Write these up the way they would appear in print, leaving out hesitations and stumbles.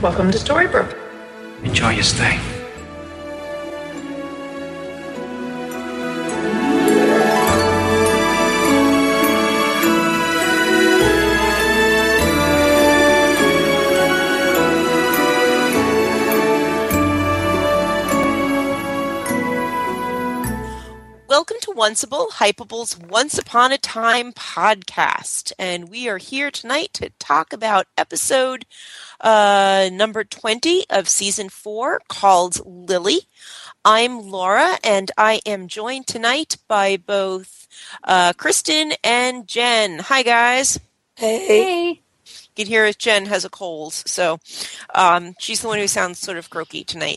Welcome to Storybrooke. Enjoy your stay. Welcome to Onceable, Hypable's Once Upon a Time podcast. And we are here tonight to talk about episode number 20 of season 4 called Lily. I'm Laura, and I am joined tonight by both Kristen and Jen. Hi, guys. Hey. You can hear Jen has a cold, so she's the one who sounds sort of croaky tonight.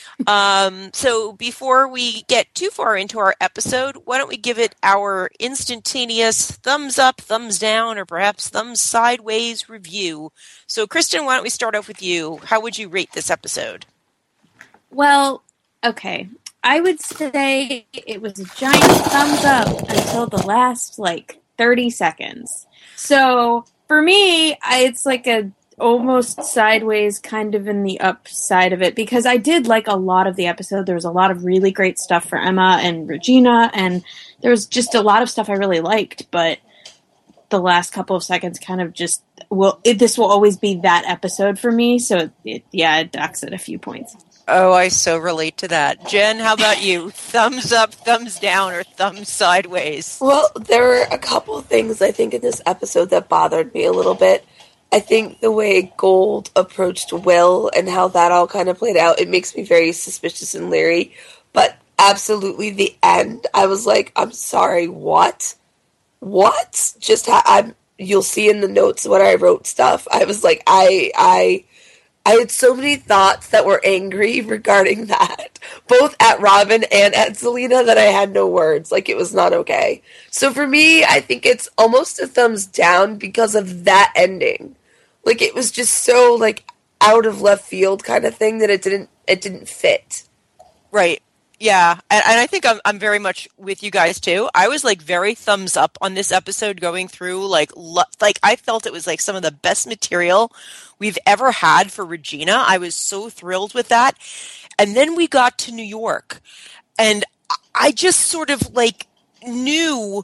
So before we get too far into our episode, why don't we give it our instantaneous thumbs up, thumbs down, or perhaps thumbs sideways review. So Kristen, why don't we start off with you? How would you rate this episode? Well, okay. I would say it was a giant thumbs up until the last, 30 seconds. So for me, it's like a almost sideways, kind of in the upside of it, because I did like a lot of the episode. There was a lot of really great stuff for Emma and Regina, and there was just a lot of stuff I really liked, but the last couple of seconds kind of just, this will always be that episode for me, so it docks at a few points. Oh, I so relate to that. Jen, how about you? Thumbs up, thumbs down, or thumbs sideways? Well, there were a couple things I think in this episode that bothered me a little bit. I think the way Gold approached Will and how that all kind of played out, it makes me very suspicious and leery. But absolutely the end, I was like, I'm sorry, what? What? You'll see in the notes when I wrote stuff. I was like, I had so many thoughts that were angry regarding that, both at Robin and at Zelena, that I had no words. Like, it was not okay. So for me, I think it's almost a thumbs down because of that ending. Like, it was just so, out of left field kind of thing that it didn't fit. Right. Yeah. And I think I'm very much with you guys, too. I was, very thumbs up on this episode going through, I felt it was, some of the best material we've ever had for Regina. I was so thrilled with that. And then we got to New York, and I just sort of, knew...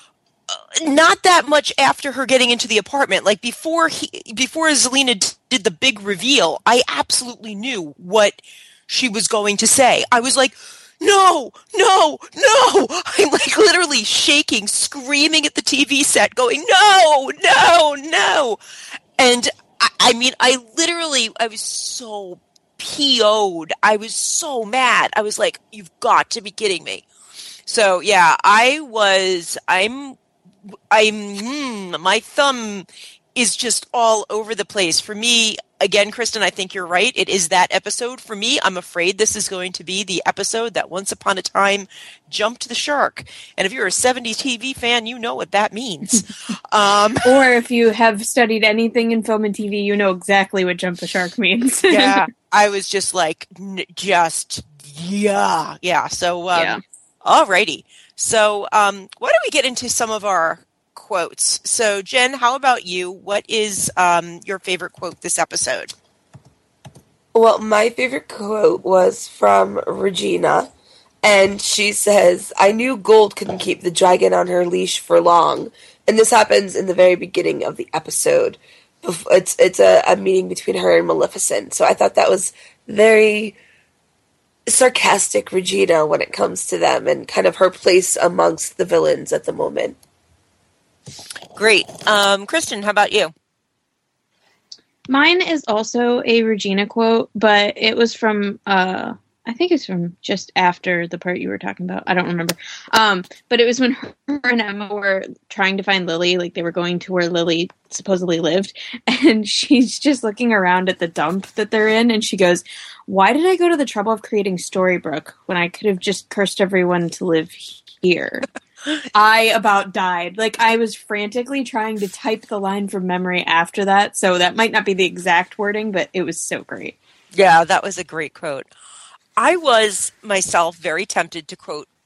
not that much after her getting into the apartment. Before Zelena did the big reveal, I absolutely knew what she was going to say. I was like, no. I'm literally shaking, screaming at the TV set, going, no. And I was so PO'd. I was so mad. I was like, you've got to be kidding me. So yeah, my thumb is just all over the place. For me, again, Kristen, I think you're right. It is that episode. For me, I'm afraid this is going to be the episode that Once Upon a Time jumped the shark. And if you're a 70s TV fan, you know what that means. Or if you have studied anything in film and TV, you know exactly what jump the shark means. Yeah, I was just yeah. So, alrighty. So, why don't we get into some of our quotes? So, Jen, how about you? What is your favorite quote this episode? Well, my favorite quote was from Regina, and she says, I knew Gold couldn't keep the dragon on her leash for long. And this happens in the very beginning of the episode. It's a meeting between her and Maleficent. So I thought that was very sarcastic Regina when it comes to them and kind of her place amongst the villains at the moment. Great. Kristen, how about you? Mine is also a Regina quote, but it was from, I think it's from just after the part you were talking about. I don't remember. But it was when her and Emma were trying to find Lily, they were going to where Lily supposedly lived, and she's just looking around at the dump that they're in, and she goes, why did I go to the trouble of creating Storybrooke when I could have just cursed everyone to live here? I about died. I was frantically trying to type the line from memory after that, so that might not be the exact wording, but it was so great. Yeah, that was a great quote. I was myself very tempted to quote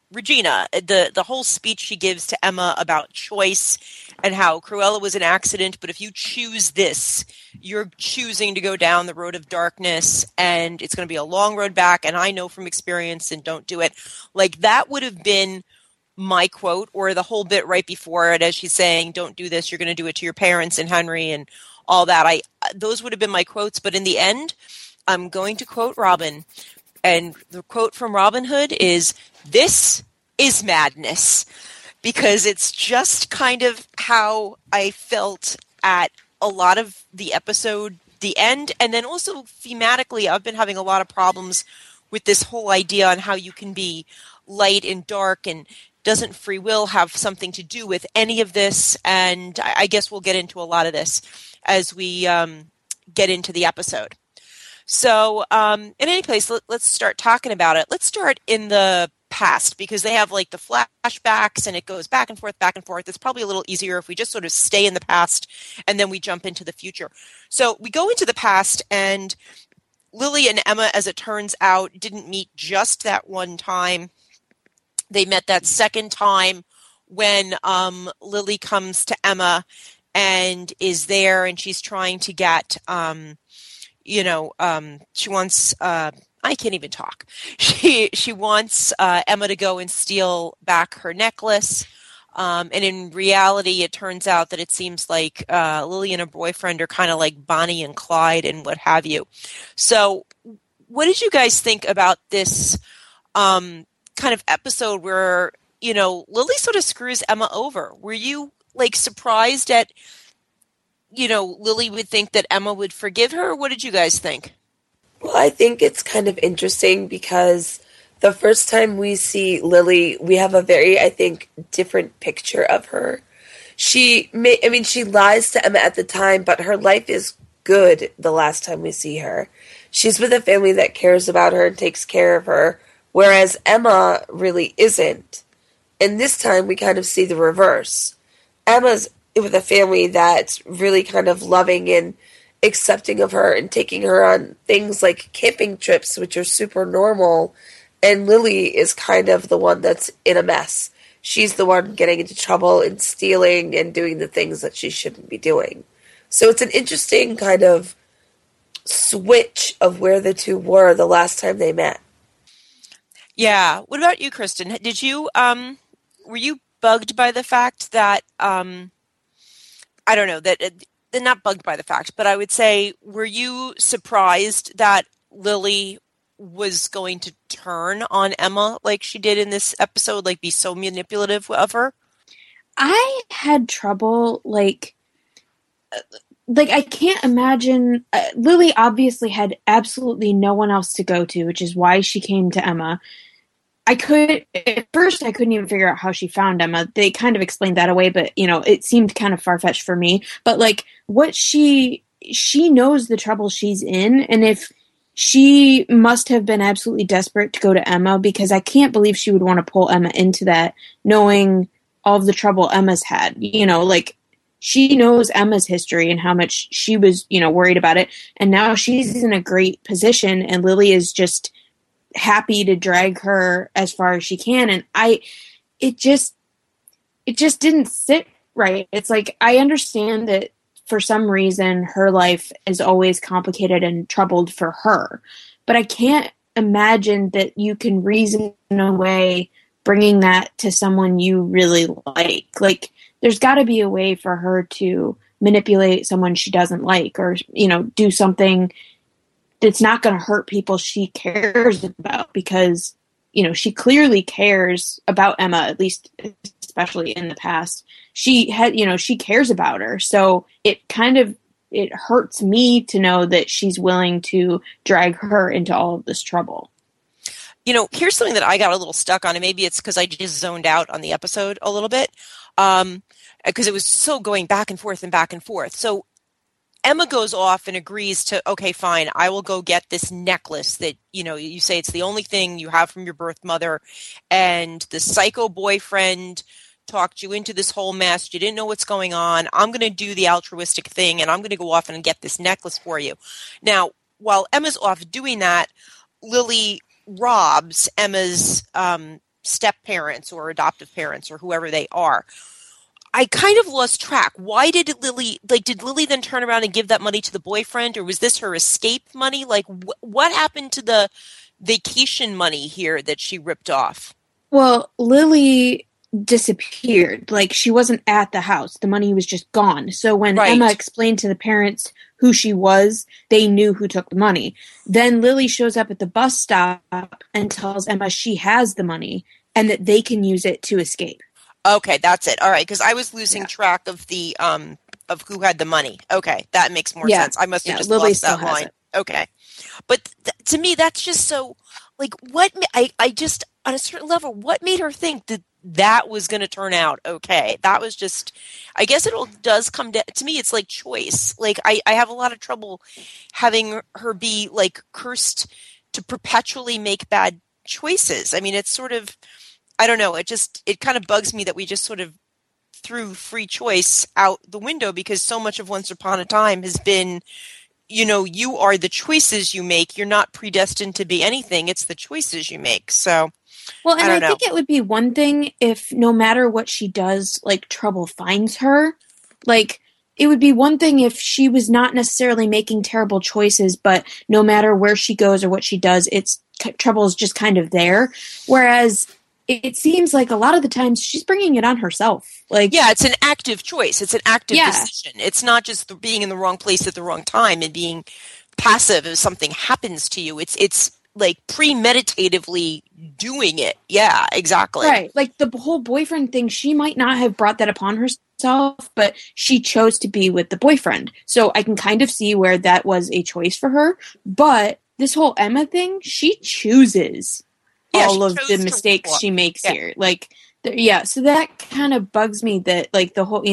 Regina, the whole speech she gives to Emma about choice and how Cruella was an accident, but if you choose this, you're choosing to go down the road of darkness, and it's going to be a long road back, and I know from experience, and don't do it. Like, that would have been my quote, or the whole bit right before it as she's saying, don't do this, you're going to do it to your parents and Henry and all that. Those would have been my quotes, but in the end, I'm going to quote Robin. And the quote from Robin Hood is, "This is madness," because it's just kind of how I felt at a lot of the episode, the end, and then also thematically, I've been having a lot of problems with this whole idea on how you can be light and dark, and doesn't free will have something to do with any of this? And I guess we'll get into a lot of this as we get into the episode. So, in any case, let's start talking about it. Let's start in the past, because they have like the flashbacks and it goes back and forth, back and forth. It's probably a little easier if we just sort of stay in the past and then we jump into the future. So we go into the past, and Lily and Emma, as it turns out, didn't meet just that one time. They met that second time when Lily comes to Emma and is there, and she's trying to get... she wants, I can't even talk. She wants Emma to go and steal back her necklace. And in reality, it turns out that it seems like Lily and her boyfriend are kind of like Bonnie and Clyde and what have you. So what did you guys think about this kind of episode where, Lily sort of screws Emma over? Were you like surprised at Lily would think that Emma would forgive her? What did you guys think? Well, I think it's kind of interesting because the first time we see Lily, we have a very, I think, different picture of her. She lies to Emma at the time, but her life is good the last time we see her. She's with a family that cares about her and takes care of her, whereas Emma really isn't. And this time we kind of see the reverse. Emma's with a family that's really kind of loving and accepting of her and taking her on things like camping trips, which are super normal. And Lily is kind of the one that's in a mess. She's the one getting into trouble and stealing and doing the things that she shouldn't be doing. So it's an interesting kind of switch of where the two were the last time they met. Yeah. What about you, Kristen? Did you, were you bugged by the fact that, I don't know, that they're not bugged by the fact, but I would say, were you surprised that Lily was going to turn on Emma like she did in this episode, like be so manipulative of her? I had trouble, like I can't imagine. Lily obviously had absolutely no one else to go to, which is why she came to Emma. At first I couldn't even figure out how she found Emma. They kind of explained that away, but, it seemed kind of far-fetched for me. But, like, what she knows the trouble she's in, and if she must have been absolutely desperate to go to Emma, because I can't believe she would want to pull Emma into that, knowing all of the trouble Emma's had. She knows Emma's history and how much she was, worried about it, and now she's in a great position, and Lily is just happy to drag her as far as she can, and it just didn't sit right. It's like, I understand that for some reason her life is always complicated and troubled for her, but I can't imagine that you can reason away bringing that to someone you really like. Like, there's got to be a way for her to manipulate someone she doesn't like, or do something that's not going to hurt people she cares about, because, she clearly cares about Emma, at least, especially in the past. She cares about her. So it hurts me to know that she's willing to drag her into all of this trouble. Here's something that I got a little stuck on, and maybe it's because I just zoned out on the episode a little bit, because it was so going back and forth and back and forth. So Emma goes off and agrees to, okay, fine, I will go get this necklace that, you say it's the only thing you have from your birth mother, and the psycho boyfriend talked you into this whole mess. You didn't know what's going on. I'm going to do the altruistic thing, and I'm going to go off and get this necklace for you. Now, while Emma's off doing that, Lily robs Emma's step parents or adoptive parents or whoever they are. I kind of lost track. Why did did Lily then turn around and give that money to the boyfriend, or was this her escape money? Like, what happened to the vacation money here that she ripped off? Well, Lily disappeared. Like, she wasn't at the house. The money was just gone. So when Right. Emma explained to the parents who she was, they knew who took the money. Then Lily shows up at the bus stop and tells Emma she has the money and that they can use it to escape. Okay, that's it. All right, because I was losing Yeah. track of the of who had the money. Okay, that makes more Yeah. sense. I must have Yeah, just Lily lost still that has line. it. Okay, but to me, that's just so like what I just on a certain level, what made her think that that was going to turn out okay? That was just, I guess it all does come to me. It's like choice. Like I have a lot of trouble having her be like cursed to perpetually make bad choices. I mean, it's sort of, I don't know. It kind of bugs me that we just sort of threw free choice out the window because so much of Once Upon a Time has been, you are the choices you make. You're not predestined to be anything. It's the choices you make. So, Well, and I don't I know. think it would be one thing if no matter what she does, like, trouble finds her. Like, it would be one thing if she was not necessarily making terrible choices, but no matter where she goes or what she does, trouble is just kind of there. Whereas it seems like a lot of the times she's bringing it on herself. Like, Yeah, it's an active choice. It's an active Yeah. decision. It's not just being in the wrong place at the wrong time and being passive if something happens to you. It's like premeditatively doing it. Yeah, exactly. right. Like the whole boyfriend thing, she might not have brought that upon herself, but she chose to be with the boyfriend. So I can kind of see where that was a choice for her. But this whole Emma thing, she chooses Yeah, all she of chose the to mistakes walk. she makes Yeah. here. Like, yeah, so that kind of bugs me that, like, the whole,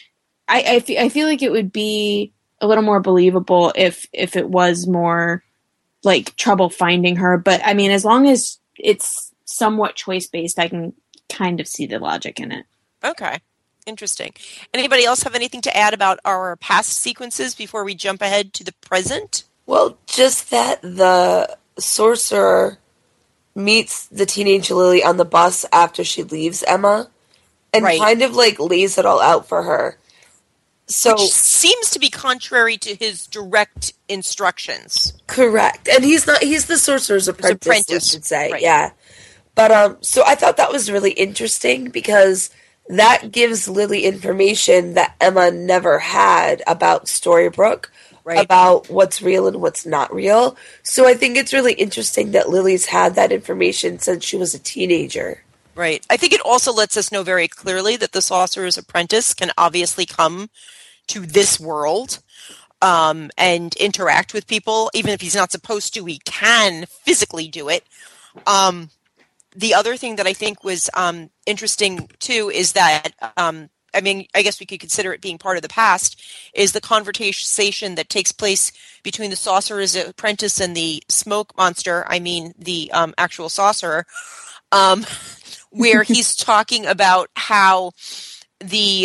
I feel like it would be a little more believable if it was more like trouble finding her. But I mean, as long as it's somewhat choice based, I can kind of see the logic in it. Okay. Interesting. Anybody else have anything to add about our past sequences before we jump ahead to the present? Well, just that the sorcerer meets the teenage Lily on the bus after she leaves Emma and Right. kind of like lays it all out for her. So Which seems to be contrary to his direct instructions. correct. And he's the sorcerer's apprentice, we apprentice, should say. right. Yeah. But so I thought that was really interesting because that gives Lily information that Emma never had about Storybrooke, Right. about what's real and what's not real. So I think it's really interesting that Lily's had that information since she was a teenager. Right. I think it also lets us know very clearly that the Sorcerer's Apprentice can obviously come to this world and interact with people. Even if he's not supposed to, he can physically do it. The other thing that I think was interesting, too, is that, I mean, I guess we could consider it being part of the past, is the conversation that takes place between the Sorcerer's Apprentice and the smoke monster, I mean, the actual sorcerer, where he's talking about how the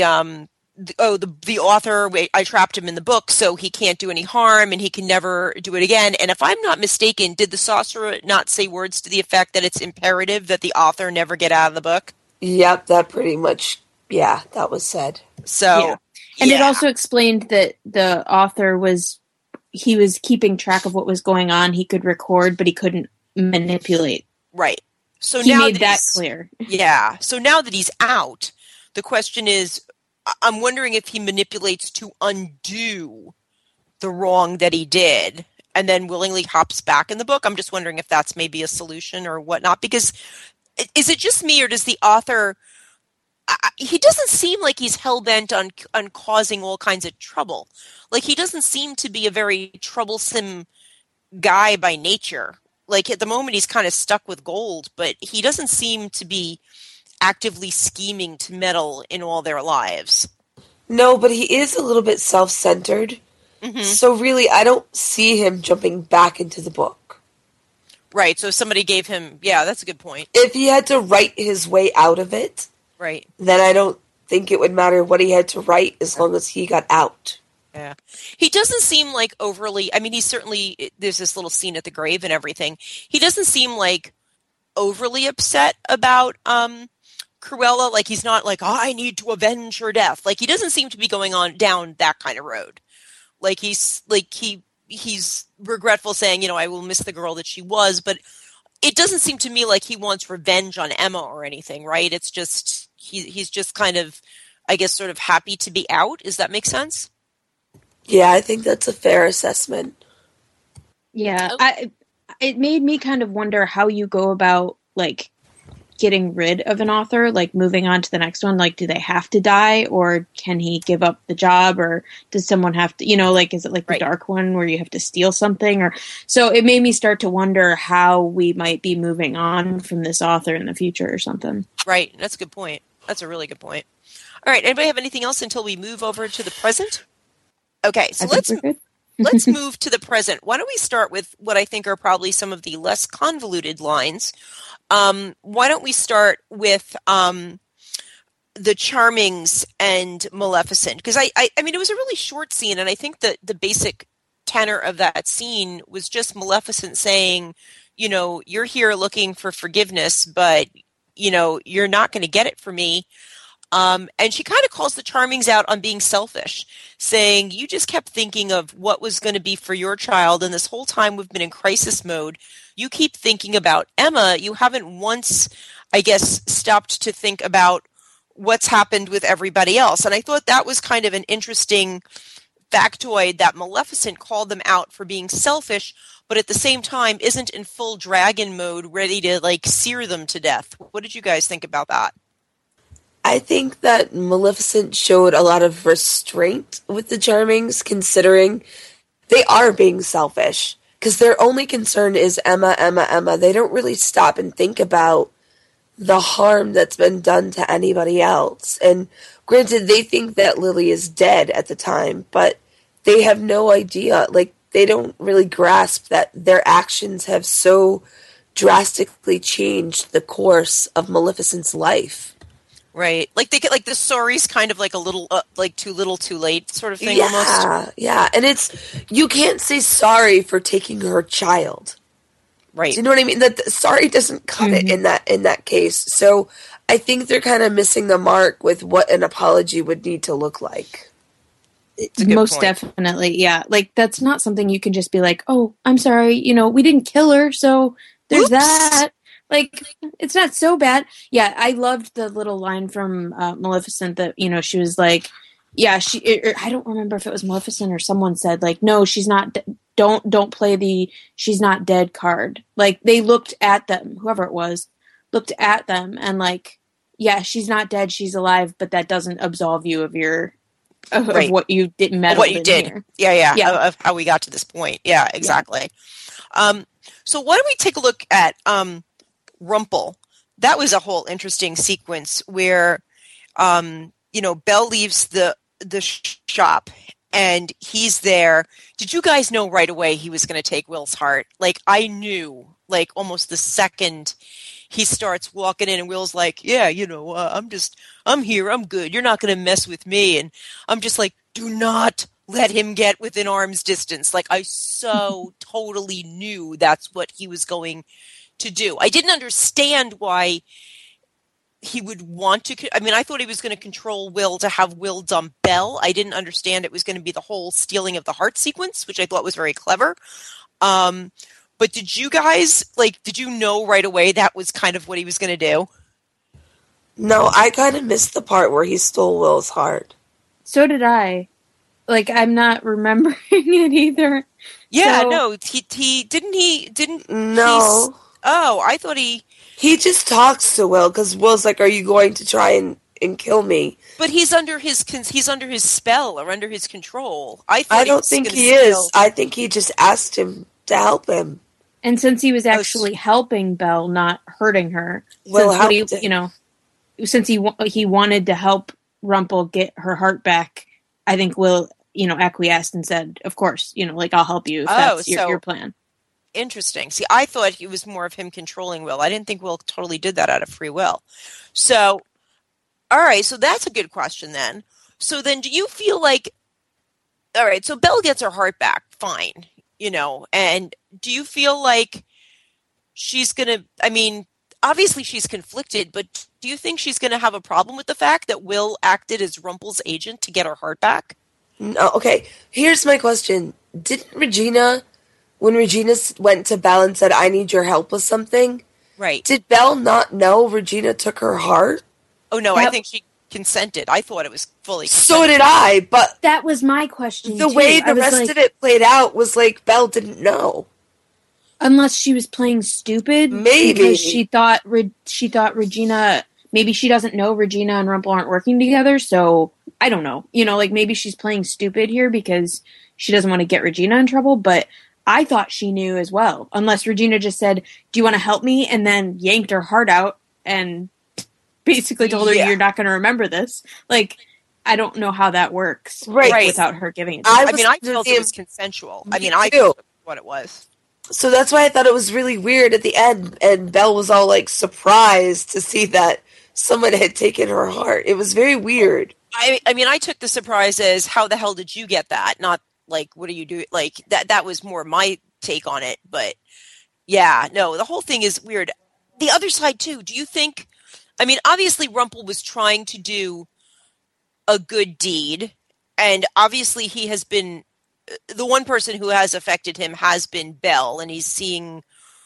author, I trapped him in the book, so he can't do any harm and he can never do it again. And if I'm not mistaken, did the sorcerer not say words to the effect that it's imperative that the author never get out of the book? Yep, that pretty much, yeah, that was said. So, Yeah. And it yeah. also explained that the author was keeping track of what was going on. He could record, but he couldn't manipulate. Right. So He now made that he's- clear. Yeah. So now that he's out, the question is, I'm wondering if he manipulates to undo the wrong that he did and then willingly hops back in the book. I'm just wondering if that's maybe a solution or whatnot, because is it just me or does the author, he doesn't seem like he's hell-bent on causing all kinds of trouble. Like, he doesn't seem to be a very troublesome guy by nature. Like, at the moment he's kind of stuck with Gold, but he doesn't seem to be actively scheming to meddle in all their lives. No, but he is a little bit self-centered. Mm-hmm. So really, I don't see him jumping back into the book. Right, so if somebody gave him, yeah, that's a good point. If he had to write his way out of it, Right. then I don't think it would matter what he had to write as long as he got out. Yeah. He doesn't seem like overly, I mean, he's certainly, there's this little scene at the grave and everything. He doesn't seem like overly upset about Cruella. Like, he's not like, oh, I need to avenge her death. Like, he doesn't seem to be going on down that kind of road. Like, he's regretful, saying, you know, I will miss the girl that she was, but it doesn't seem to me like he wants revenge on Emma or anything, right? It's just he's just kind of, I guess, sort of happy to be out. Does that make sense? Yeah, I think that's a fair assessment. Yeah, it made me kind of wonder how you go about, like, getting rid of an author, like moving on to the next one. Like, do they have to die, or can he give up the job, or does someone have to, you know, like, is it like the Dark One where you have to steal something? Or so it made me start to wonder how we might be moving on from this author in the future or something. Right. That's a good point. That's a really good point. All right. Anybody have anything else until we move over to the present? Okay. So let's move to the present. Why don't we start with what I think are probably some of the less convoluted lines. Why don't we start with the Charmings and Maleficent? Because I mean, it was a really short scene, and I think that the basic tenor of that scene was just Maleficent saying, you know, you're here looking for forgiveness, but, you know, you're not going to get it from me. And she kind of calls the Charmings out on being selfish, saying, you just kept thinking of what was going to be for your child, and this whole time we've been in crisis mode. You keep thinking about Emma. You haven't once, I guess, stopped to think about what's happened with everybody else. And I thought that was kind of an interesting factoid, that Maleficent called them out for being selfish, but at the same time isn't in full dragon mode, ready to, like, sear them to death. What did you guys think about that? I think that Maleficent showed a lot of restraint with the Charmings, considering they are being selfish. Because their only concern is Emma, Emma, Emma. They don't really stop and think about the harm that's been done to anybody else. And granted, they think that Lily is dead at the time, but they have no idea. Like, they don't really grasp that their actions have so drastically changed the course of Maleficent's life. Right. Like, they get, like, the sorry's kind of like a little, like, too little, too late sort of thing, yeah, almost. Yeah, and it's, you can't say sorry for taking her child. Right. Do you know what I mean? That sorry doesn't cut it in that case. So I think they're kind of missing the mark with what an apology would need to look like. Most point. Definitely, yeah. Like, that's not something you can just be like, oh, I'm sorry, you know, we didn't kill her, so there's Oops. that. Like, it's not so bad. Yeah, I loved the little line from Maleficent that, you know, she was like, yeah, I don't remember if it was Maleficent or someone said, like, no, she's not, don't play the she's not dead card. Like, they looked at them, whoever it was, looked at them and, like, yeah, she's not dead, she's alive, but that doesn't absolve you of your, of what you didn't meddle what you did. Here. Yeah. Of how we got to this point. Yeah, exactly. Yeah. So why don't we take a look at Rumple? That was a whole interesting sequence where, you know, Belle leaves the shop and he's there. Did you guys know right away he was going to take Will's heart? Like, I knew, like, almost the second he starts walking in and Will's like, yeah, you know, I'm here. I'm good. You're not going to mess with me. And I'm just like, do not let him get within arm's distance. Like, I so totally knew that's what he was going to do. I didn't understand why he would want to. I mean, I thought he was going to control Will to have Will dump Belle. I didn't understand it was going to be the whole stealing of the heart sequence, which I thought was very clever. But did you guys, like, did you know right away that was kind of what he was going to do? No, I kind of missed the part where he stole Will's heart. So did I. Like, I'm not remembering it either. Yeah, so, no, he didn't. No. I thought he just talks to Will because Will's like, "Are you going to try and kill me?" But he's under his spell or under his control. I don't think he is. I think he just asked him to help him. And since he was actually helping Belle, not hurting her, Will helped him. You know, since he wanted to help Rumple get her heart back, I think Will, you know, acquiesced and said, "Of course, you know, like, I'll help you if that's your plan." Interesting. See, I thought it was more of him controlling Will. I didn't think Will totally did that out of free will. So, all right, so that's a good question then. So then do you feel like, all right, so Belle gets her heart back, fine, you know, and do you feel like she's going to, I mean, obviously she's conflicted, but do you think she's going to have a problem with the fact that Will acted as Rumple's agent to get her heart back? No, okay, here's my question. Didn't Regina, when Regina went to Belle and said, I need your help with something, Right. did Belle not know Regina took her heart? Oh, no, I think she consented. I thought it was fully consensual. So did I, but That was my question, the too. way I the was rest like, of it played out was like Belle didn't know. unless she was playing stupid, Maybe. because she thought Regina, maybe she doesn't know Regina and Rumple aren't working together. So I don't know. Like maybe she's playing stupid here because she doesn't want to get Regina in trouble. But I thought she knew as well, unless Regina just said, "Do you want to help me?" and then yanked her heart out and basically told her, "You're not going to remember this." Like, I don't know how that works, Right. without her giving it to I felt it was consensual. I felt what it was. So that's why I thought it was really weird at the end, and Belle was all like surprised to see that someone had taken her heart. It was very weird. I took the surprise as, how the hell did you get that? Not like, what do you do? Like, that was more my take on it. But yeah, no, the whole thing is weird. The other side too, do you think, obviously Rumple was trying to do a good deed, and obviously he has been, the one person who has affected him has been Belle, and he's seeing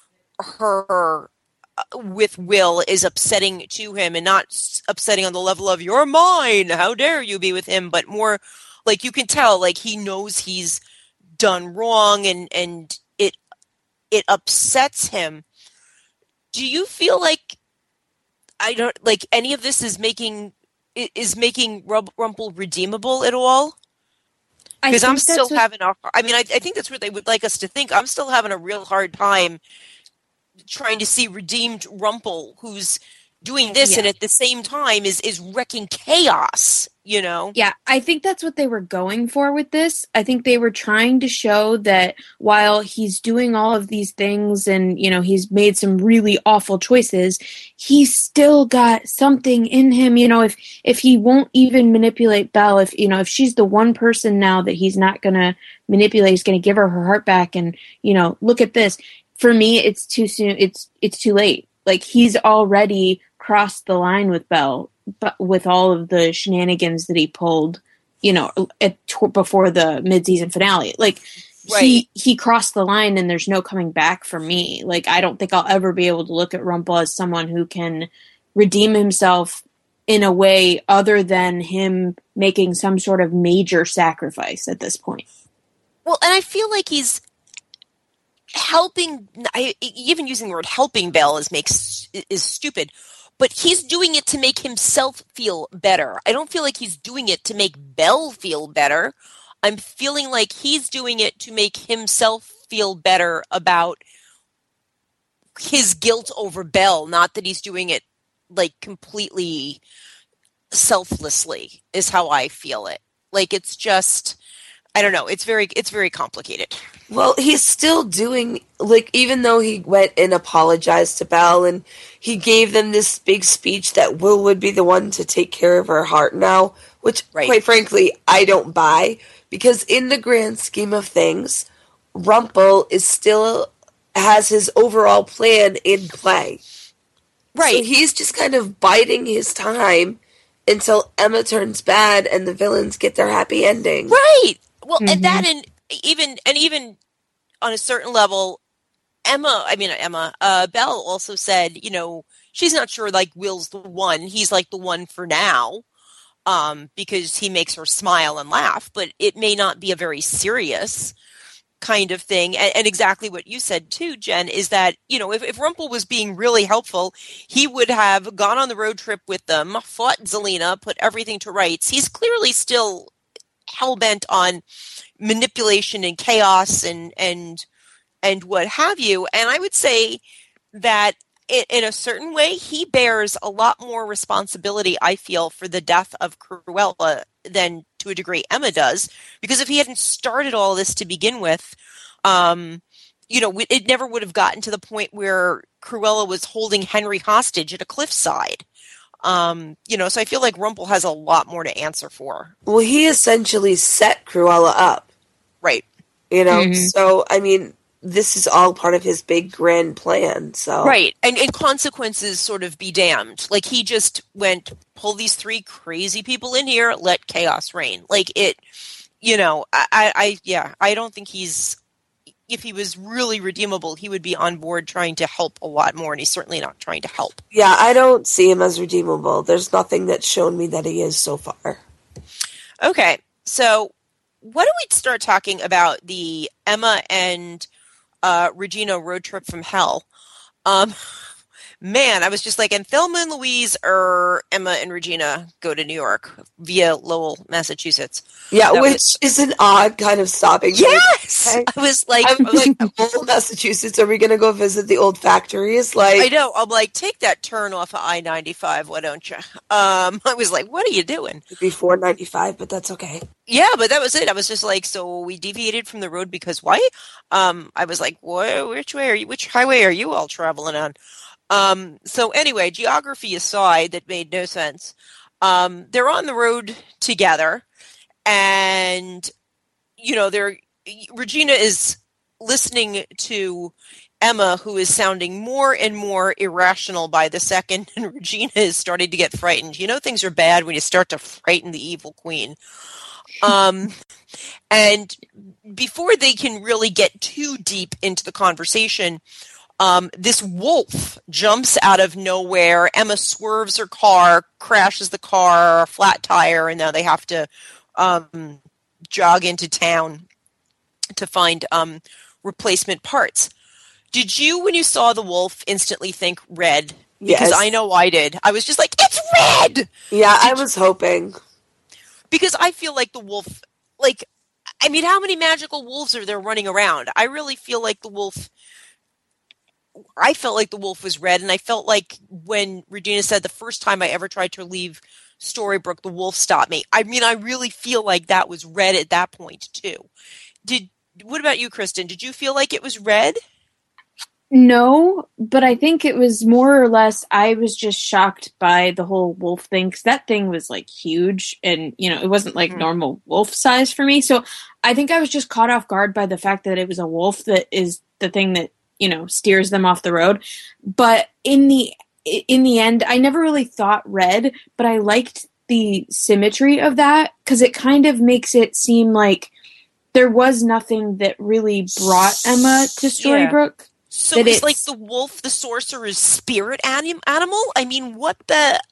her with Will is upsetting to him, and not upsetting on the level of, you're mine, how dare you be with him, but more like, you can tell, like, he knows he's done wrong, and it upsets him. Do you feel like, any of this is making Rumple redeemable at all? Because I'm still having I think that's what they would like us to think. I'm still having a real hard time trying to see redeemed Rumple who's doing this and at the same time is wrecking chaos, Yeah, I think that's what they were going for with this. I think they were trying to show that while he's doing all of these things and, he's made some really awful choices, he's still got something in him. If he won't even manipulate Belle, if she's the one person now that he's not going to manipulate, he's going to give her heart back and, look at this. For me, it's too soon. It's too late. Like, he's already crossed the line with Belle, but with all of the shenanigans that he pulled, before the mid-season finale. Like, right. he crossed the line and there's no coming back for me. Like, I don't think I'll ever be able to look at Rumple as someone who can redeem himself in a way other than him making some sort of major sacrifice at this point. Well, and I feel like he's helping, even using the word helping Belle is stupid, but he's doing it to make himself feel better. I don't feel like he's doing it to make Belle feel better. I'm feeling like he's doing it to make himself feel better about his guilt over Belle, not that he's doing it like completely selflessly, is how I feel it. Like, it's just, I don't know, it's very complicated. Well, he's still doing, like, even though he went and apologized to Belle and he gave them this big speech that Will would be the one to take care of her heart now, which, quite frankly, I don't buy, because in the grand scheme of things, Rumple has his overall plan in play. Right. So he's just kind of biding his time until Emma turns bad and the villains get their happy ending. Right. Well, and that, and even on a certain level, Belle also said, she's not sure, like, Will's the one. He's like the one for now, because he makes her smile and laugh, but it may not be a very serious kind of thing. And exactly what you said too, Jen, is that, if Rumple was being really helpful, he would have gone on the road trip with them, fought Zelena, put everything to rights. He's clearly still hell-bent on manipulation and chaos and what have you. And I would say that in a certain way, he bears a lot more responsibility, I feel, for the death of Cruella than, to a degree, Emma does. Because if he hadn't started all this to begin with, it never would have gotten to the point where Cruella was holding Henry hostage at a cliffside. So I feel like Rumple has a lot more to answer for. Well, he essentially set Cruella up. Right. So, this is all part of his big grand plan. So right, and consequences sort of be damned. Like he just went, pull these three crazy people in here, let chaos reign. Like it, I don't think he's. If he was really redeemable, he would be on board trying to help a lot more, and he's certainly not trying to help. Yeah, I don't see him as redeemable. There's nothing that's shown me that he is so far. Okay, so why don't we start talking about the Emma and Regina road trip from hell? Man, I was just like, and Thelma and Louise or Emma and Regina go to New York via Lowell, Massachusetts. Yeah, which is an odd kind of stopping. Yes! Okay. I was like, Lowell, Massachusetts, are we going to go visit the old factories? Like, I know. I'm like, take that turn off of I-95, why don't you? I was like, what are you doing? Before 95, but that's okay. Yeah, but that was it. I was just like, so we deviated from the road because why? I was like, which highway are you all traveling on? So anyway, geography aside, that made no sense. They're on the road together, and Regina is listening to Emma, who is sounding more and more irrational by the second, and Regina is starting to get frightened. You know, things are bad when you start to frighten the evil queen. And before they can really get too deep into the conversation, this wolf jumps out of nowhere. Emma swerves her car, crashes the car, flat tire, and now they have to jog into town to find replacement parts. Did you, when you saw the wolf, instantly think red? Because Yes. I know I did. I was just like, it's red! Yeah, I was hoping. Because I feel like the wolf, how many magical wolves are there running around? I really feel like I felt like the wolf was red, and I felt like when Regina said the first time I ever tried to leave Storybrooke, the wolf stopped me. I mean, I really feel like that was red at that point, too. What about you, Kristen? Did you feel like it was red? No, but I think it was more or less, I was just shocked by the whole wolf thing, because that thing was, huge, and, it wasn't, normal wolf size for me, so I think I was just caught off guard by the fact that it was a wolf that is the thing that, steers them off the road, but in the end, I never really thought red, but I liked the symmetry of that, because it kind of makes it seem like there was nothing that really brought Emma to Storybrooke. Yeah. So it's like the wolf, the sorcerer's spirit animal? I mean, what the...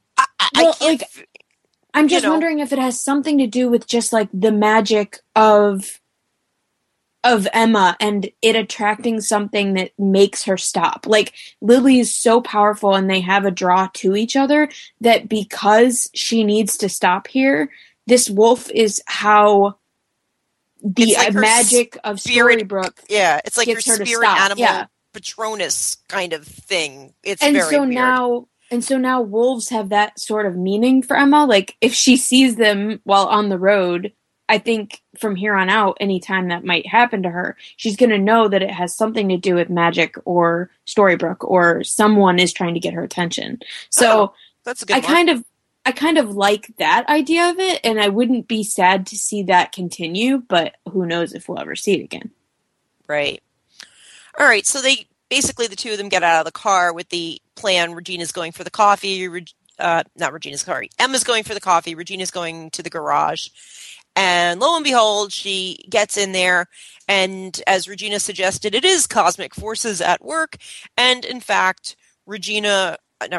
I'm just wondering if it has something to do with just, the magic of Emma and it attracting something that makes her stop. Lily is so powerful and they have a draw to each other that because she needs to stop here, this wolf is how... the magic of Storybrooke. Yeah, it's like your spirit animal. Yeah. Patronus kind of thing. It's and very so weird. So now wolves have that sort of meaning for Emma. If she sees them while on the road, I think from here on out, anytime that might happen to her, she's going to know that it has something to do with magic or Storybrooke or someone is trying to get her attention. So that's a good I kind of like that idea of it, and I wouldn't be sad to see that continue, but who knows if we'll ever see it again. Right. All right, so the two of them get out of the car with the plan. Regina's going for the coffee. Emma's going for the coffee. Regina's going to the garage. And lo and behold, she gets in there. And as Regina suggested, it is cosmic forces at work. And in fact, Emma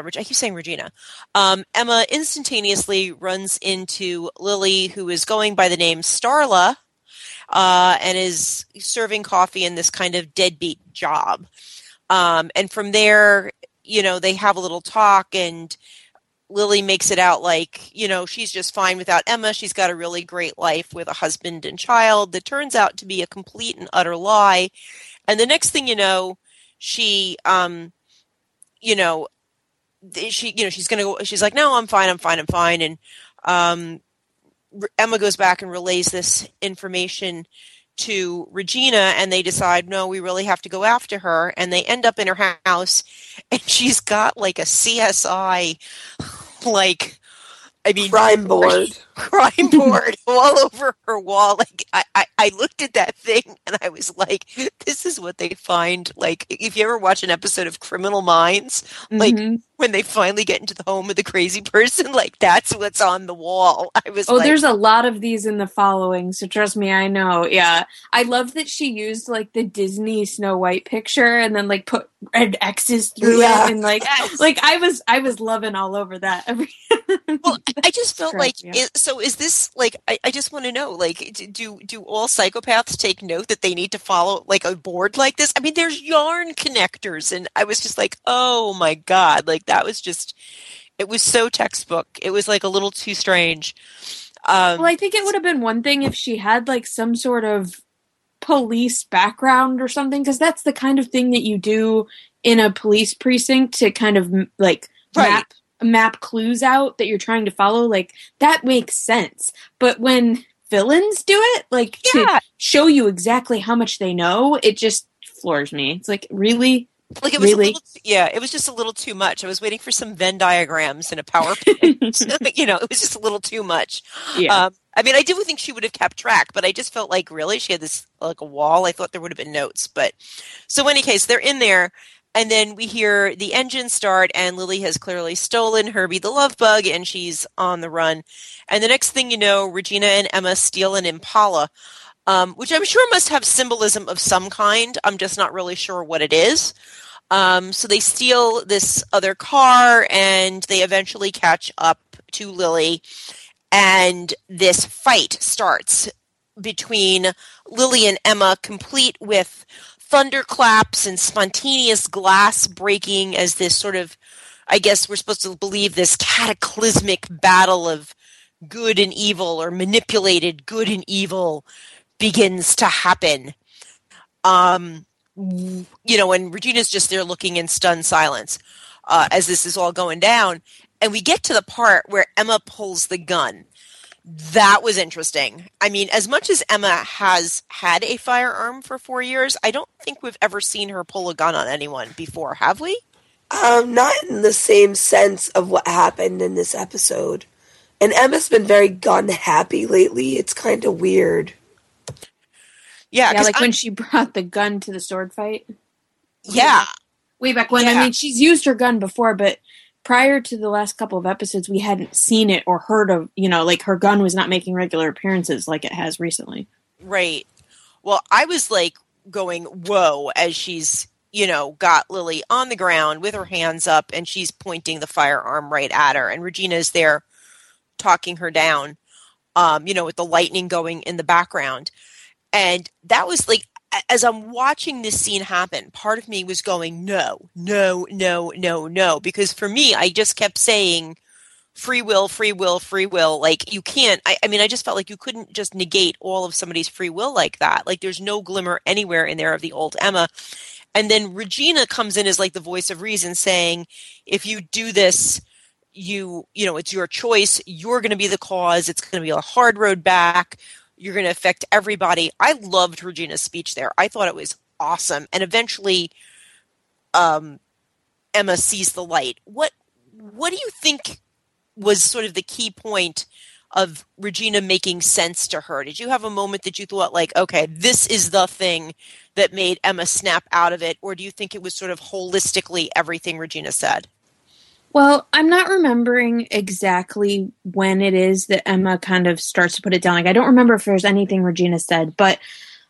instantaneously runs into Lily, who is going by the name Starla, and is serving coffee in this kind of deadbeat job. And from there, they have a little talk, and Lily makes it out she's just fine without Emma. She's got a really great life with a husband and child that turns out to be a complete and utter lie. And the next thing you know, she's like, no, I'm fine. And, Emma goes back and relays this information to Regina, and they decide, no, we really have to go after her. And they end up in her house, and she's got a CSI, crime board. crime board all over her wall. Like I looked at that thing and I was like, this is what they find. Like if you ever watch an episode of Criminal Minds, like when they finally get into the home of the crazy person, like that's what's on the wall. I was like, there's a lot of these in the following, so trust me, I know. Yeah. I love that she used like the Disney Snow White picture and then like put red X's through it and like I was loving all over that. Well, I just felt like so is this like I just want to know, like do all psychopaths take note that they need to follow like a board like this? I mean, there's yarn connectors, and I was just like, oh my god, like that was just, it was so textbook. It was like a little too strange. Well, I think it would have been one thing if she had like some sort of police background or something, because that's the kind of thing that you do in a police precinct to kind of like map clues out that you're trying to follow. Like that makes sense. But when villains do it, like to show you exactly how much they know, it just floors me. It's like, really? Like it was it was just a little too much. I was waiting for some Venn diagrams in a PowerPoint. You know, it was just a little too much. Yeah. I mean, I do think she would have kept track, but I just felt like really she had this like a wall. I thought there would have been notes, but so in any case, they're in there, and then we hear the engine start, and Lily has clearly stolen Herbie the love bug, and she's on the run. And the next thing you know, Regina and Emma steal an Impala, which I'm sure must have symbolism of some kind. I'm just not really sure what it is. So they steal this other car, and they eventually catch up to Lily, and this fight starts between Lily and Emma, complete with thunderclaps and spontaneous glass breaking as this sort of, I guess we're supposed to believe, this cataclysmic battle of good and evil, or manipulated good and evil, begins to happen. You know, and Regina's just there looking in stunned silence as this is all going down. And we get to the part where Emma pulls the gun. That was interesting. I mean, as much as Emma has had a firearm for 4 years, I don't think we've ever seen her pull a gun on anyone before, have we? Not in the same sense of what happened in this episode. And Emma's been very gun happy lately. It's kind of weird. Yeah, like when she brought the gun to the sword fight. Yeah. Way back when. Yeah. I mean, she's used her gun before, but prior to the last couple of episodes, we hadn't seen it or heard of, you know, like her gun was not making regular appearances like it has recently. Right. Well, I was like going, whoa, as she's, you know, got Lily on the ground with her hands up and she's pointing the firearm right at her. And Regina's there talking her down, you know, with the lightning going in the background. And that was like, as I'm watching this scene happen, part of me was going, no, because for me, I just kept saying free will. Like you can't, I mean, I just felt like you couldn't just negate all of somebody's free will like that. Like there's no glimmer anywhere in there of the old Emma. And then Regina comes in as like the voice of reason saying, if you do this, you know, it's your choice. You're going to be the cause. It's going to be a hard road back. You're going to affect everybody. I loved Regina's speech there. I thought it was awesome. And eventually, Emma sees the light. What do you think was sort of the key point of Regina making sense to her? Did you have a moment that you thought like, okay, this is the thing that made Emma snap out of it? Or do you think it was sort of holistically everything Regina said? Well, I'm not remembering exactly when it is that Emma kind of starts to put it down. Like, I don't remember if there's anything Regina said, but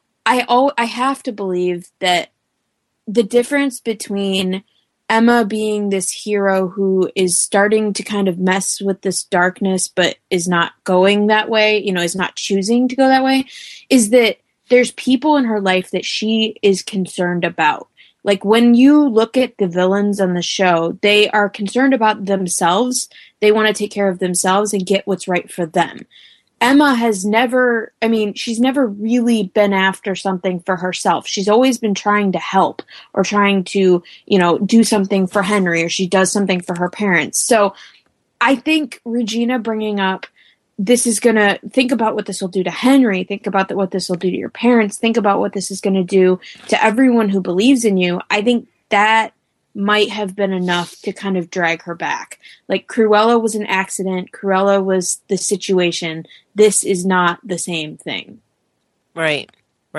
I have to believe that the difference between Emma being this hero who is starting to kind of mess with this darkness, but is not going that way, you know, is not choosing to go that way, is that there's people in her life that she is concerned about. Like, when you look at the villains on the show, they are concerned about themselves. They want to take care of themselves and get what's right for them. Emma has never, I mean, she's never really been after something for herself. She's always been trying to help or trying to, you know, do something for Henry, or she does something for her parents. So I think Regina bringing up, this is going to, think about what this will do to Henry, think about what this will do to your parents, think about what this is going to do to everyone who believes in you. I think that might have been enough to kind of drag her back. Like, Cruella was an accident. Cruella was the situation. This is not the same thing. Right.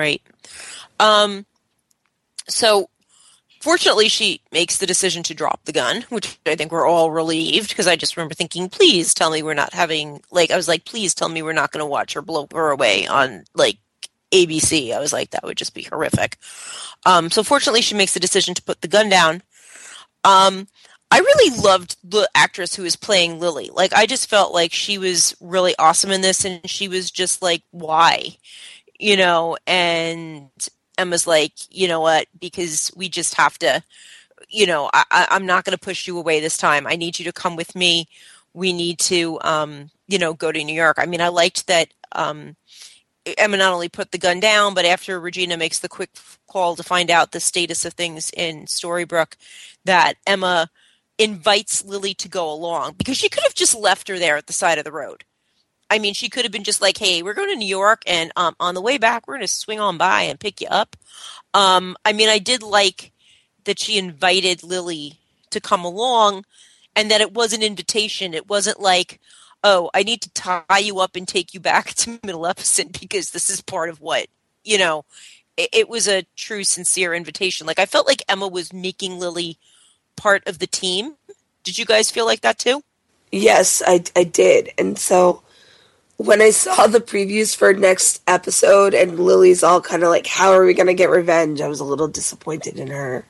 So fortunately, she makes the decision to drop the gun, which I think we're all relieved, because I just remember thinking, please tell me we're not having, like, I was like, please tell me we're not going to watch her blow her away on, like, ABC. I was like, that would just be horrific. So fortunately, she makes the decision to put the gun down. I really loved the actress who was playing Lily. Like, I just felt like she was really awesome in this, and she was just like, why? You know, and Emma's like, you know what, because we just have to, you know, I'm not going to push you away this time. I need you to come with me. We need to, you know, go to New York. I mean, I liked that Emma not only put the gun down, but after Regina makes the quick call to find out the status of things in Storybrooke, that Emma invites Lily to go along, because she could have just left her there at the side of the road. I mean, she could have been just like, hey, we're going to New York, and on the way back, we're going to swing on by and pick you up. I mean, I did like that she invited Lily to come along, and that it was an invitation. It wasn't like, oh, I need to tie you up and take you back to Maleficent because this is part of what, you know, it was a true, sincere invitation. Like, I felt like Emma was making Lily part of the team. Did you guys feel like that too? Yes, I did. And so when I saw the previews for next episode and Lily's all kind of like, how are we going to get revenge? I was a little disappointed in her.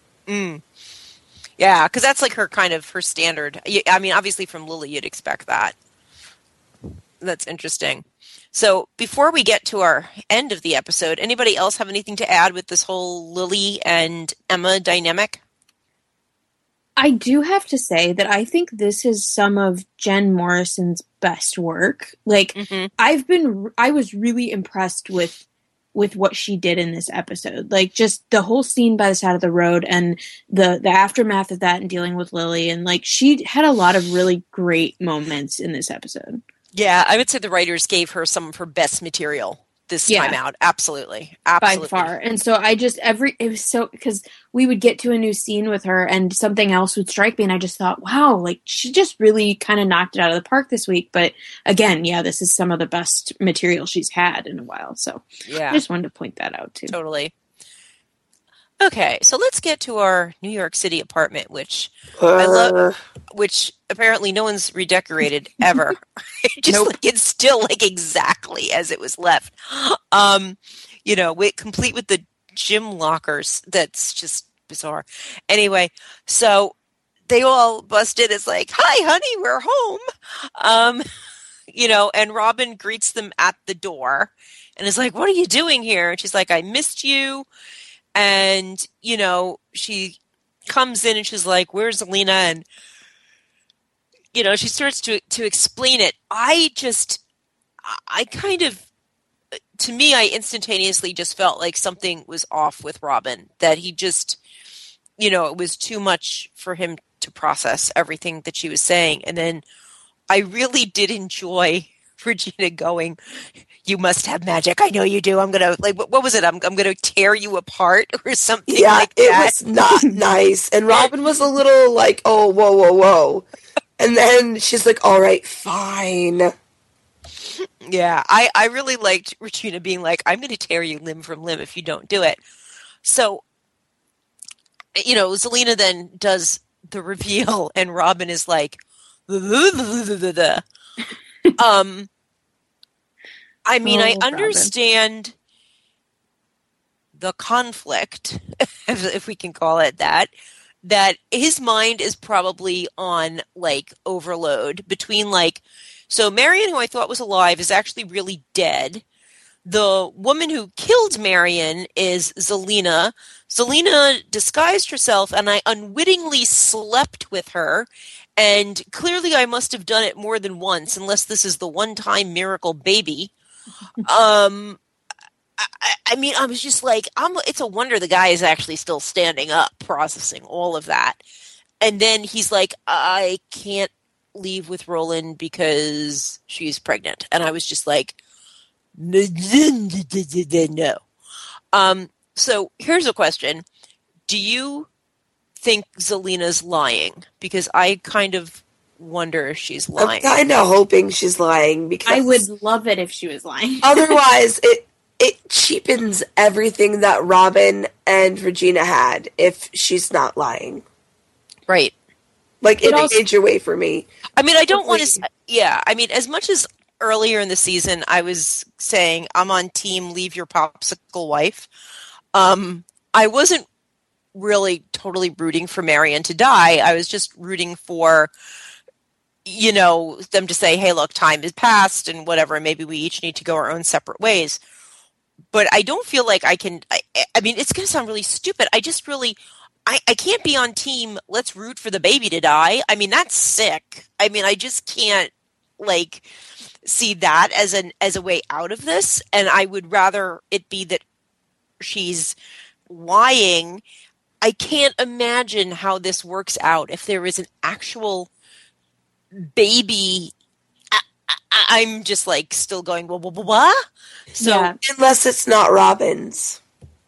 Yeah, because that's like her kind of her standard. I mean, obviously from Lily, you'd expect that. That's interesting. So before we get to our end of the episode, anybody else have anything to add with this whole Lily and Emma dynamic? I do have to say that I think this is some of Jen Morrison's best work. Like, I was really impressed with what she did in this episode. Like, just the whole scene by the side of the road and the aftermath of that and dealing with Lily. And, like, she had a lot of really great moments in this episode. Yeah, I would say the writers gave her some of her best material this time out. Absolutely. By far. And so it was so, because we would get to a new scene with her and something else would strike me and I just thought, wow, like, she just really kind of knocked it out of the park this week. But again, yeah, this is some of the best material she's had in a while. So yeah, I just wanted to point that out too. Totally. Okay, so let's get to our New York City apartment, which I love, which apparently no one's redecorated ever. Just like it's still like exactly as it was left. You know, complete with the gym lockers. That's just bizarre. Anyway, so they all bust in. It's like, hi, honey, we're home. You know, and Robin greets them at the door and is like, what are you doing here? And she's like, I missed you. And, you know, she comes in and she's like, where's Alina? And, you know, she starts to explain it. I instantaneously just felt like something was off with Robin, that he just, you know, it was too much for him to process everything that she was saying. And then I really did enjoy Regina going, you must have magic. I know you do. I'm going to, like, what was it? I'm going to tear you apart or something like that. Yeah, it was not nice. And Robin was a little like, oh, whoa. And then she's like, all right, fine. Yeah, I really liked Regina being like, I'm going to tear you limb from limb if you don't do it. So, you know, Zelina then does the reveal and Robin is like, I mean, I understand the conflict, if we can call it that his mind is probably on, like, overload between, like, so Marion, who I thought was alive, is actually really dead. The woman who killed Marion is Zelina. Zelina disguised herself, and I unwittingly slept with her. And clearly I must have done it more than once, unless this is the one-time miracle baby. I mean, I was just like, it's a wonder the guy is actually still standing up, processing all of that. And then he's like, I can't leave with Roland because she's pregnant. And I was just like, no. So here's a question. Do you think Zelina's lying, because I kind of wonder if she's lying. I'm kind of hoping she's lying, because I would love it if she was lying. otherwise it cheapens everything that Robin and Regina had if she's not lying. Right. Like, in a major way for me. I mean, I don't want to... Yeah, I mean, as much as earlier in the season I was saying I'm on team leave your popsicle wife, I wasn't really totally rooting for Marion to die. I was just rooting for, you know, them to say, hey, look, time has passed and whatever, and maybe we each need to go our own separate ways. But I don't feel like I can... I mean, it's going to sound really stupid. I just really... I can't be on team, let's root for the baby to die. I mean, that's sick. I mean, I just can't, like, see that as a way out of this. And I would rather it be that she's lying. I can't imagine how this works out if there is an actual baby. I'm just, like, still going, what? So, Yeah. Unless it's not Robin's.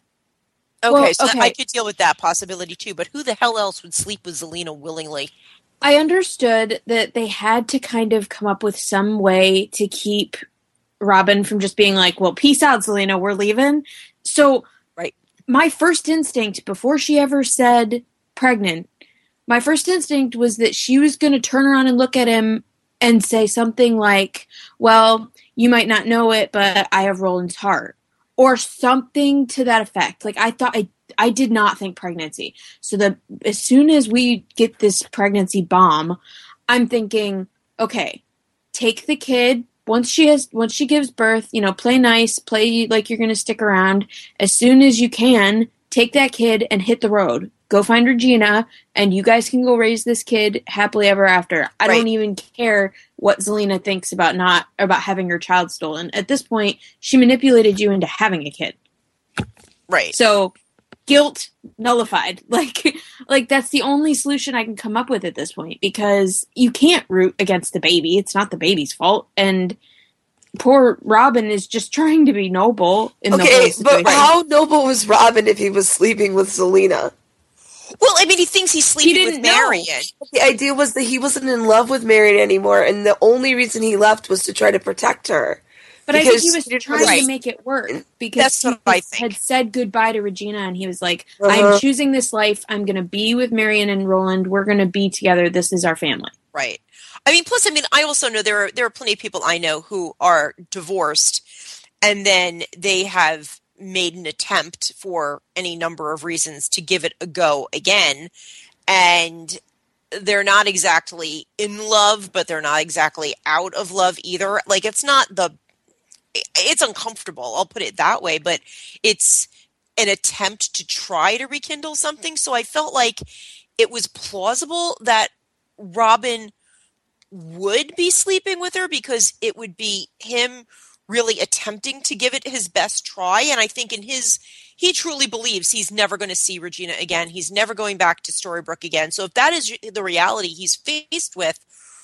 Okay, Well, so okay. I could deal with that possibility too, but who the hell else would sleep with Zelina willingly? I understood that they had to kind of come up with some way to keep Robin from just being like, well, peace out, Zelina, we're leaving. So Right. My first instinct, before she ever said pregnant, my first instinct was that she was going to turn around and look at him and say something like, well, you might not know it, but I have Roland's heart. Or something to that effect. Like, I did not think pregnancy. So as soon as we get this pregnancy bomb, I'm thinking, okay, take the kid. Once she gives birth, you know, play nice, play like you're going to stick around. As soon as you can, take that kid and hit the road. Go find Regina, and you guys can go raise this kid happily ever after. I don't even care what Zelina thinks about having her child stolen. At this point, she manipulated you into having a kid. Right. So, guilt nullified. Like that's the only solution I can come up with at this point, because you can't root against the baby. It's not the baby's fault, and poor Robin is just trying to be noble in the whole situation. But how noble was Robin if he was sleeping with Zelina? Well, I mean, he thinks he's sleeping with Marion. The idea was that he wasn't in love with Marion anymore, and the only reason he left was to try to protect her. But I think he was trying to make it work, because he had said goodbye to Regina, and he was like, I'm choosing this life. I'm going to be with Marion and Roland. We're going to be together. This is our family. Right. I mean, plus, I mean, I also know there are plenty of people I know who are divorced, and then they have made an attempt for any number of reasons to give it a go again, and they're not exactly in love, but they're not exactly out of love either. Like, it's uncomfortable, I'll put it that way, but it's an attempt to try to rekindle something. So I felt like it was plausible that Robin would be sleeping with her, because it would be him really attempting to give it his best try. And I think he truly believes he's never going to see Regina again. He's never going back to Storybrooke again. So if that is the reality he's faced with,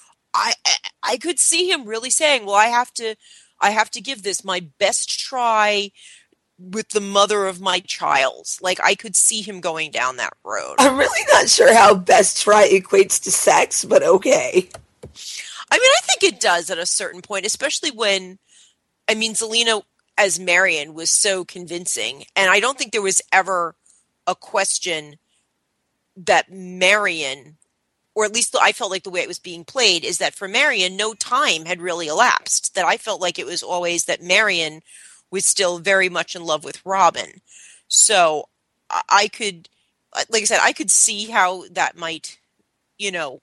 I could see him really saying, well, I have to give this my best try with the mother of my child. Like, I could see him going down that road. I'm really not sure how best try equates to sex, but okay. I mean, I think it does at a certain point, especially when, I mean, Zelina as Marion was so convincing, and I don't think there was ever a question that Marion, or at least I felt like the way it was being played, is that for Marion, no time had really elapsed. That I felt like it was always that Marion was still very much in love with Robin. So I could, like I said, I could see how that might, you know,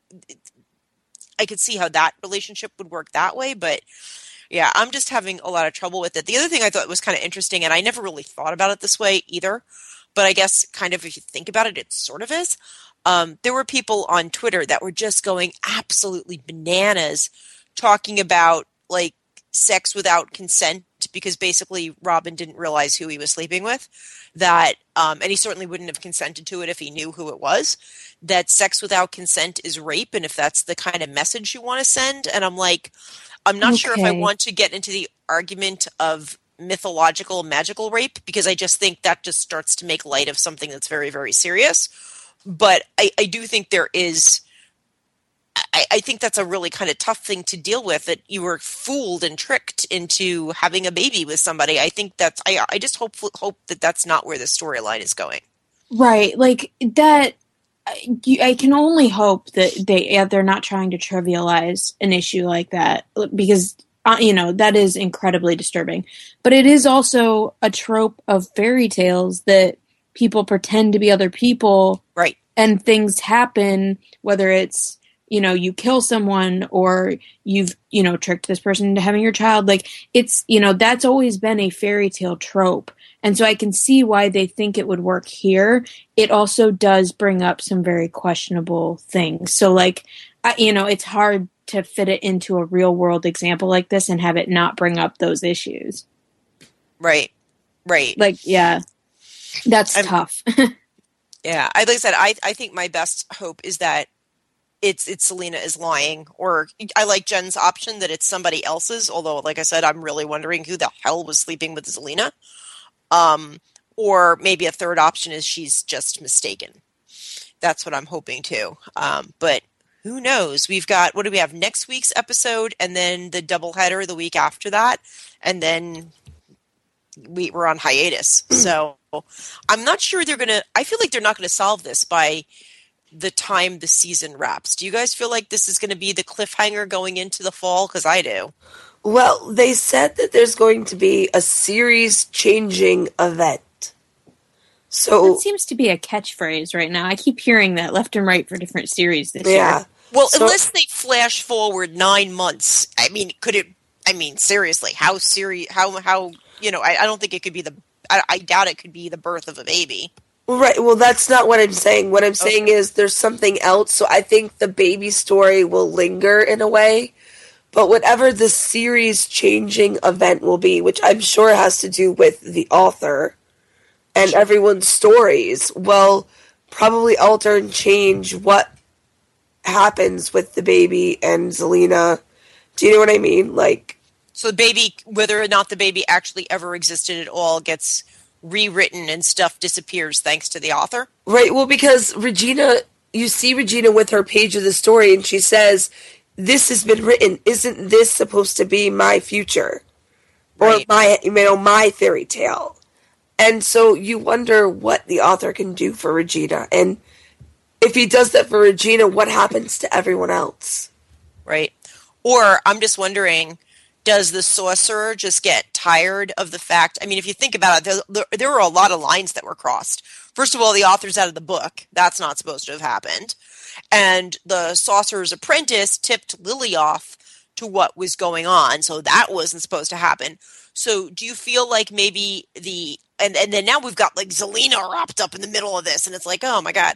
I could see how that relationship would work that way, but yeah, I'm just having a lot of trouble with it. The other thing I thought was kind of interesting, and I never really thought about it this way either, but I guess kind of if you think about it, it sort of is. There were people on Twitter that were just going absolutely bananas talking about, like, sex without consent, because basically Robin didn't realize who he was sleeping with, that, and he certainly wouldn't have consented to it if he knew who it was, that sex without consent is rape, and if that's the kind of message you want to send. And I'm like, I'm not sure if I want to get into the argument of mythological, magical rape, because I just think that just starts to make light of something that's very, very serious. but I do think there is. I think that's a really kind of tough thing to deal with, that you were fooled and tricked into having a baby with somebody. I think that's, I just hope that that's not where the storyline is going. Right. Like that, I can only hope that they're not trying to trivialize an issue like that, because, that is incredibly disturbing. But it is also a trope of fairy tales that people pretend to be other people. Right. And things happen, whether it's, you kill someone or you've, tricked this person into having your child. Like, it's, that's always been a fairy tale trope. And so I can see why they think it would work here. It also does bring up some very questionable things. So, like, it's hard to fit it into a real world example like this and have it not bring up those issues. Right. Right. Like, yeah, that's tough. Yeah. Like I said, I think my best hope is that it's Selena is lying, or I like Jen's option that it's somebody else's. Although, like I said, I'm really wondering who the hell was sleeping with Selena. Or maybe a third option is she's just mistaken. That's what I'm hoping too. But who knows? We've got, what do we have? Next week's episode, and then the doubleheader the week after that, and then we're on hiatus. So I'm not sure I feel like they're not going to solve this by the time the season wraps. Do you guys feel like this is going to be the cliffhanger going into the fall? Because I do. Well, they said that there's going to be a series-changing event. So that seems to be a catchphrase right now. I keep hearing that left and right for different series this year. Well, unless they flash forward 9 months, I mean, seriously, how I don't think it could be I doubt it could be the birth of a baby. Right, well, that's not what I'm saying. What I'm saying is there's something else, so I think the baby story will linger in a way. But whatever the series-changing event will be, which I'm sure has to do with the author and everyone's stories, will probably alter and change what happens with the baby and Zelena. Do you know what I mean? Like, so the baby, whether or not the baby actually ever existed at all, gets rewritten and stuff disappears thanks to the author? Right, well, because you see Regina with her page of the story, and she says, this has been written. Isn't this supposed to be my future? Right. Or my fairy tale? And so you wonder what the author can do for Regina. And if he does that for Regina, what happens to everyone else? Right. Or I'm just wondering, does the sorcerer just get tired of the fact? I mean, if you think about it, there were a lot of lines that were crossed. First of all, the author's out of the book. That's not supposed to have happened. And the sorcerer's apprentice tipped Lily off to what was going on. So that wasn't supposed to happen. So do you feel like maybe and then now we've got like Zelena wrapped up in the middle of this, and it's like, oh my God.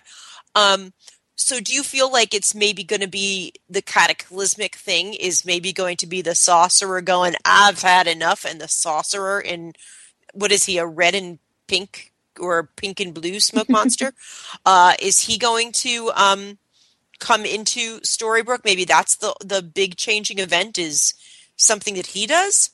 So do you feel like it's maybe going to be the cataclysmic thing is maybe going to be the sorcerer going, I've had enough, and the sorcerer in, what is he, a red and pink or pink and blue smoke monster? Is he going to come into Storybrooke? Maybe that's the big changing event, is something that he does?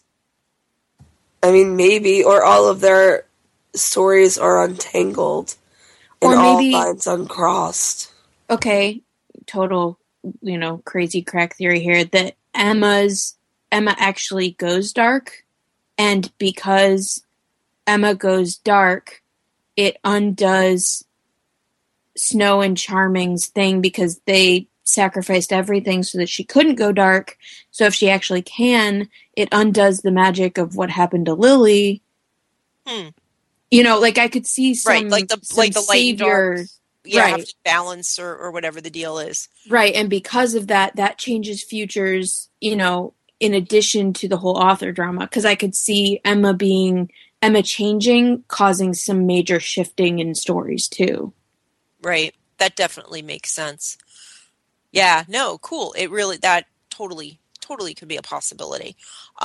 I mean, maybe, or all of their stories are untangled and all lines uncrossed. Okay, total, crazy crack theory here, that Emma actually goes dark, and because Emma goes dark, it undoes Snow and Charming's thing, because they sacrificed everything so that she couldn't go dark. So if she actually can, it undoes the magic of what happened to Lily. Like I could see some, right, the light and dark. Yeah, right. Have to balance or whatever the deal is. Right, and because of that changes futures, in addition to the whole author drama, because I could see Emma changing, causing some major shifting in stories too. Right, that definitely makes sense. Yeah, no, cool. It really, that totally could be a possibility.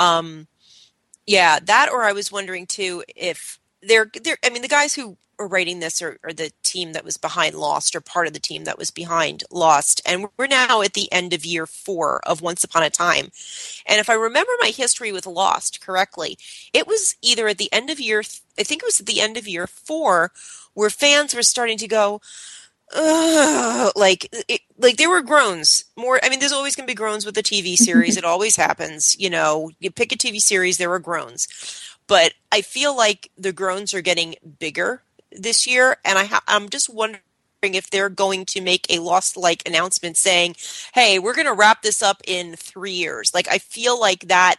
Yeah, that, or I was wondering too if they're I mean, the guys who are writing this are the team that was behind Lost, or part of the team that was behind Lost. And we're now at the end of year 4 of Once Upon a Time. And if I remember my history with Lost correctly, it was either at the end of I think it was at the end of year 4 where fans were starting to go, like there were groans more. I mean, there's always going to be groans with a TV series. It always happens. You know, you pick a TV series, there are groans. But I feel like the groans are getting bigger this year, and I'm just wondering if they're going to make a Lost-like announcement saying, hey, we're going to wrap this up in 3 years. Like, I feel like that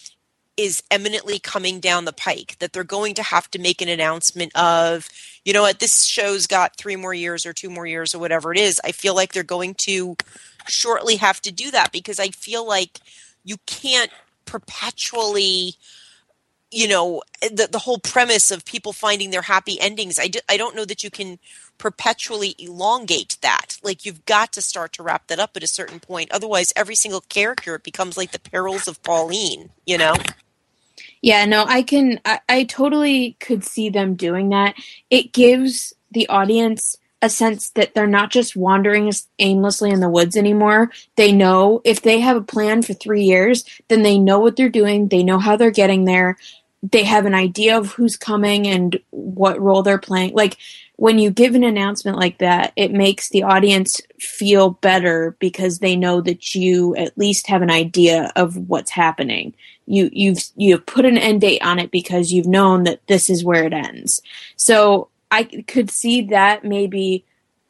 is eminently coming down the pike, that they're going to have to make an announcement of, you know what, this show's got 3 more years or 2 more years or whatever it is. I feel like they're going to shortly have to do that, because I feel like you can't perpetually, you know, the whole premise of people finding their happy endings, I don't know that you can perpetually elongate that. Like, you've got to start to wrap that up at a certain point. Otherwise, every single character, it becomes like the perils of Pauline, you know? Yeah, no, I totally could see them doing that. It gives the audience a sense that they're not just wandering aimlessly in the woods anymore. They know if they have a plan for 3 years, then they know what they're doing. They know how they're getting there. They have an idea of who's coming and what role they're playing. Like, when you give an announcement like that, it makes the audience feel better because they know that you at least have an idea of what's happening. You've put an end date on it because you've known that this is where it ends. So I could see that maybe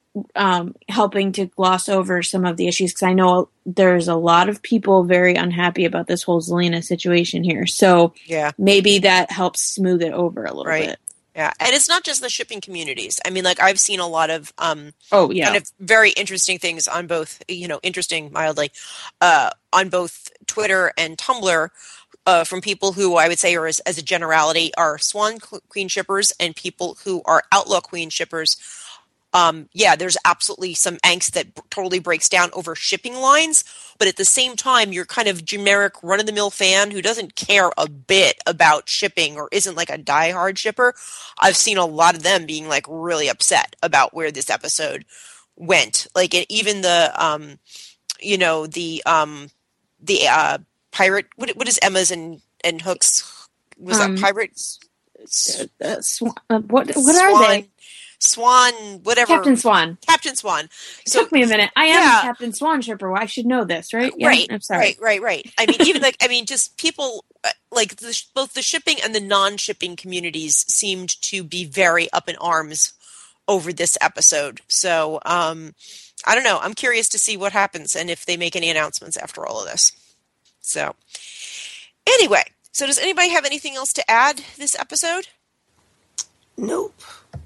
helping to gloss over some of the issues, because I know there's a lot of people very unhappy about this whole Zelena situation here. So yeah, maybe that helps smooth it over a little bit. Yeah, and it's not just the shipping communities. I mean, like, I've seen a lot of kind of very interesting things on both, you know, interesting mildly, on both Twitter and Tumblr, from people who I would say are, as a generality, are Swan Queen shippers and people who are Outlaw Queen shippers. Yeah, there's absolutely some angst that totally breaks down over shipping lines, but at the same time, you're kind of generic run-of-the-mill fan who doesn't care a bit about shipping or isn't like a diehard shipper. I've seen a lot of them being like really upset about where this episode went. Like, even the, you know, the pirate. What is Emma's and Hook's? Was that pirates? What are they? Swan, whatever. Captain Swan. Captain Swan. So, it took me a minute. I am a Captain Swan shipper. Well, I should know this, right? Yeah, right. I'm sorry. Right. I mean, even like, I mean, just people like both the shipping and the non-shipping communities seemed to be very up in arms over this episode. So, I don't know. I'm curious to see what happens and if they make any announcements after all of this. So, anyway, so does anybody have anything else to add this episode? Nope.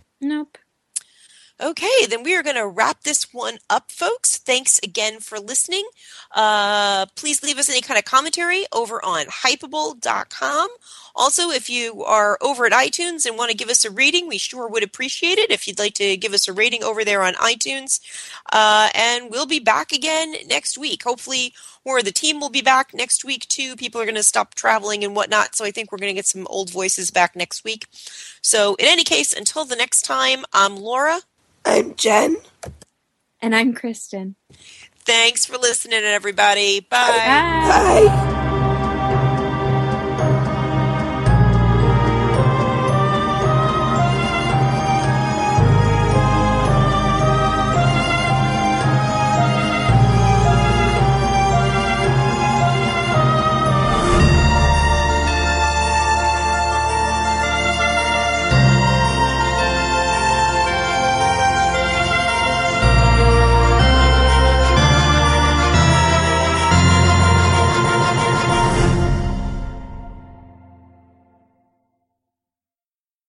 Okay, then we are going to wrap this one up, folks. Thanks again for listening. Please leave us any kind of commentary over on Hypable.com. Also, if you are over at iTunes and want to give us a rating, we sure would appreciate it if you'd like to give us a rating over there on iTunes. And we'll be back again next week. Hopefully, or the team will be back next week, too. People are going to stop traveling and whatnot, so I think we're going to get some old voices back next week. So, in any case, until the next time, I'm Laura. I'm Jen. And I'm Kristen. Thanks for listening, everybody. Bye. Bye. Bye.